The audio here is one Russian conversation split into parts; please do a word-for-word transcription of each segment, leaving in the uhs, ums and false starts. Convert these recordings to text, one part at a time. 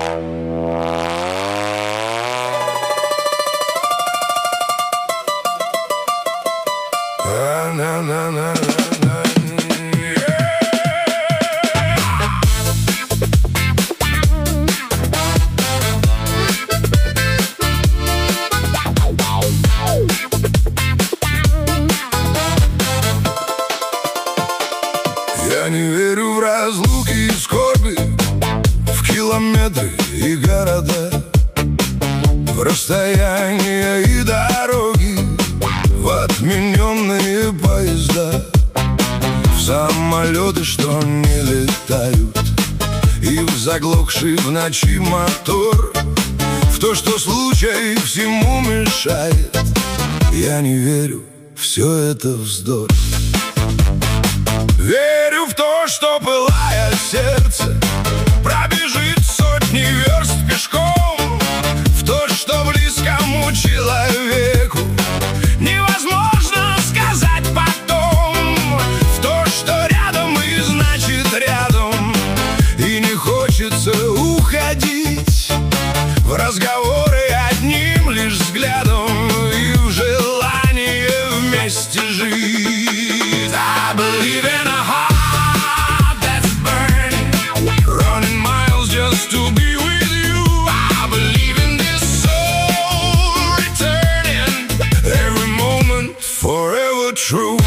Я не верю в разлуки и скорби, в километры и города, в расстояния и дороги, в отмененные поезда, в самолеты, что не летают, и в заглохший в ночи мотор, в то, что случай всему мешает. Я не верю, все это вздор. Верю в то, что, пылая сердце, пробежит сотни верст пешком, в то, что близкому человеку невозможно сказать потом, в то, что рядом и значит рядом, и не хочется уходить в разговоры одним лишь взглядом и в желании вместе жить. I believe in a heart that's burning, running miles just to be with you. I believe in this soul returning, every moment forever true.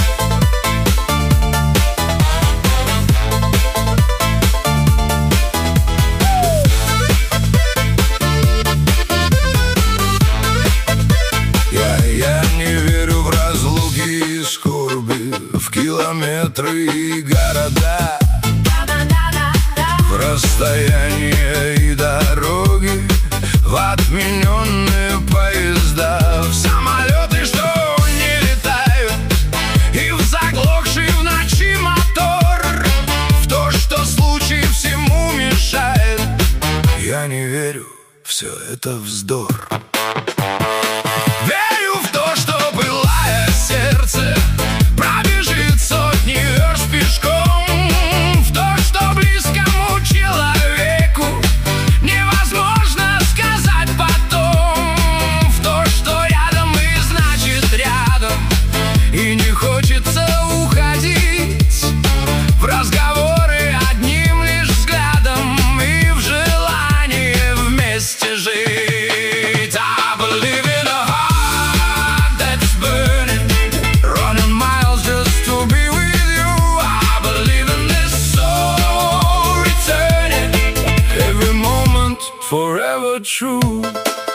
Я не верю в разлуки и скорби, в километры и города, в расстояния и дороги, в отмененные поезда, в самолеты, что не летают, и в заглохший в ночи мотор, в то, что случай всему мешает. Я не верю, все это вздор. Верю в то, что, пылая сердце, пробежит сотни верст пешком, в то, что близкому человеку невозможно сказать потом, в то, что рядом и значит рядом, и не хочется уходить в разговоры одним лишь взглядом и в желании вместе жить. I believe in a heart that's burning, running miles just to be with you. I believe in this soul returning, every moment forever true.